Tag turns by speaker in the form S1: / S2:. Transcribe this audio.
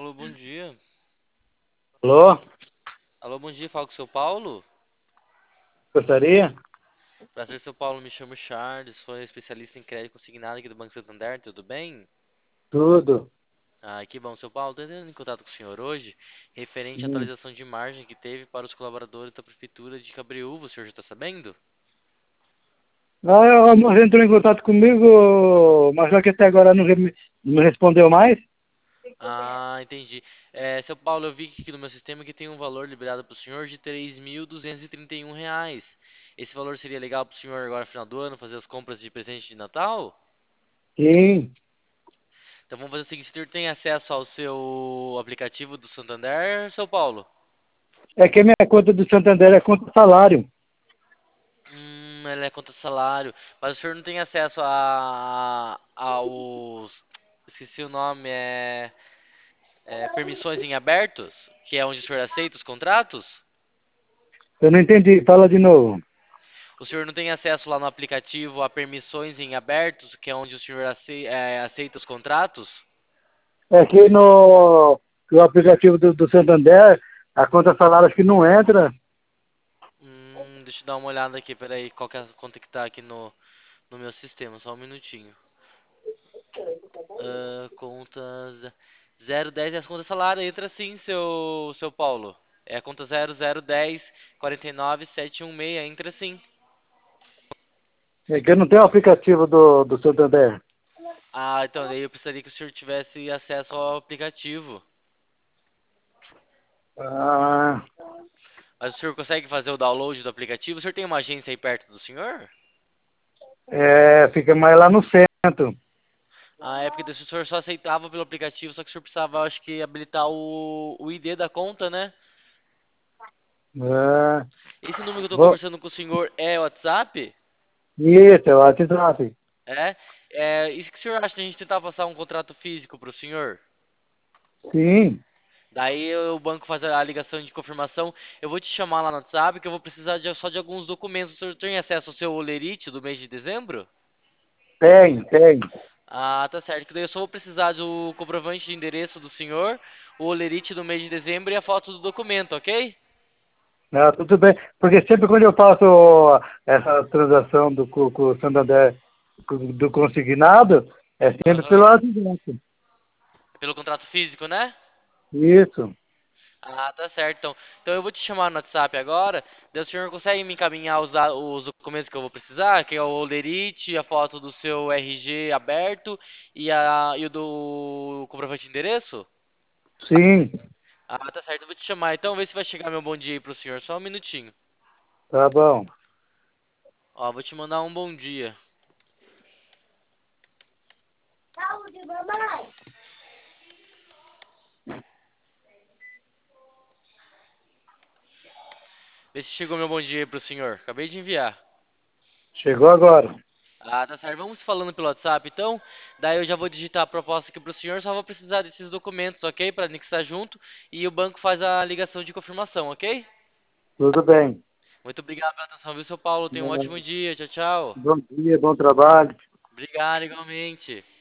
S1: Alô, bom dia.
S2: Alô?
S1: Alô, bom dia. Fala com o seu Paulo.
S2: Gostaria?
S1: Prazer, seu Paulo. Me chamo Charles. Sou especialista em crédito consignado aqui do Banco Santander. Tudo bem?
S2: Tudo.
S1: Ah, que bom, seu Paulo. Estou entrando em contato com o senhor hoje, referente à
S2: Hum.
S1: atualização de margem que teve para os colaboradores da Prefeitura de Cabreúva. O senhor já está sabendo?
S2: A moça entrou em contato comigo, mas só que até agora não respondeu mais.
S1: Ah, entendi. Seu Paulo, eu vi aqui no meu sistema que tem um valor liberado para o senhor de R$ 3.231. Esse valor seria legal para o senhor agora, no final do ano, fazer as compras de presente de Natal?
S2: Sim.
S1: Então vamos fazer o seguinte, o senhor tem acesso ao seu aplicativo do Santander, seu Paulo?
S2: É que a minha conta do Santander é conta salário.
S1: Ela é conta salário, mas o senhor não tem acesso aos, esqueci o nome, permissões em abertos, que é onde o senhor aceita os contratos?
S2: Eu não entendi. Fala de novo.
S1: O senhor não tem acesso lá no aplicativo a permissões em abertos, que é onde o senhor aceita os contratos?
S2: É que no aplicativo do Santander, a conta salário acho que não entra.
S1: Deixa eu dar uma olhada aqui, peraí, qual que é a conta que tá aqui no meu sistema, só um minutinho. Contas 010 é as contas salário, entra sim, seu Paulo. É a conta 0010 49 716, entra sim.
S2: É que eu não tenho o aplicativo do Santander.
S1: Ah, então daí eu precisaria que o senhor tivesse acesso ao aplicativo.
S2: Ah,
S1: Mas o senhor consegue fazer o download do aplicativo? O senhor tem uma agência aí perto do senhor?
S2: fica mais lá no centro.
S1: Ah, é porque o senhor só aceitava pelo aplicativo, só que o senhor precisava, acho que, habilitar o ID da conta, né?
S2: Ah,
S1: Esse número que eu tô
S2: vou,
S1: conversando com o senhor é o WhatsApp?
S2: isso, é o WhatsApp.
S1: É? Isso que o senhor acha de a gente tentar passar um contrato físico pro senhor?
S2: Sim,
S1: Daí o banco faz a ligação de confirmação. Eu vou te chamar lá no WhatsApp que eu vou precisar só de alguns documentos. O senhor tem acesso ao seu Olerite do mês de dezembro?
S2: tenho.
S1: Ah, tá certo. Que daí eu só vou precisar do comprovante de endereço do senhor, o Olerite do mês de dezembro e a foto do documento, ok?
S2: Não, tudo bem, porque sempre quando eu faço essa transação com o Santander do consignado, é sempre pelo
S1: Aham.
S2: WhatsApp.
S1: Pelo contrato físico, né?
S2: Isso,
S1: Ah, tá certo. Então eu vou te chamar no WhatsApp agora. Daí o senhor consegue me encaminhar os documentos que eu vou precisar, que é o Olerite, a foto do seu RG aberto e o do comprovante de endereço?
S2: sim,
S1: Ah, tá certo. Eu vou te chamar. Então vê se vai chegar meu bom dia aí pro senhor. Só um minutinho.
S2: tá bom.
S1: Ó, vou te mandar um bom dia. Vê se chegou meu bom dia aí pro senhor. Acabei de enviar.
S2: Chegou agora.
S1: Ah, tá certo. Vamos falando pelo WhatsApp, então. Daí eu já vou digitar a proposta aqui pro senhor. Só vou precisar desses documentos, ok? Para anexar junto. E o banco faz a ligação de confirmação, ok?
S2: Tudo bem.
S1: Muito obrigado pela atenção, viu, seu Paulo? Tenha um ótimo dia. Tchau, tchau.
S2: Bom dia, bom trabalho.
S1: Obrigado, igualmente.